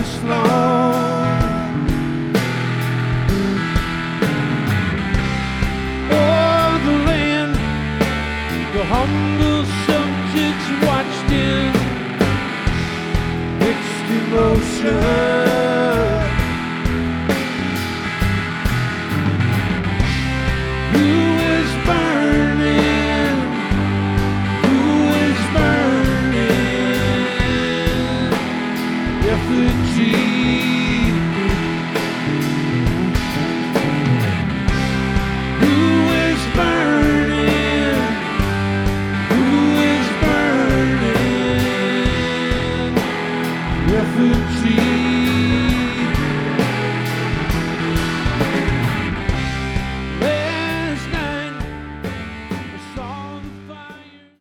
this long. Oh, the land, the humble subjects watched in mixed emotion. Refugee.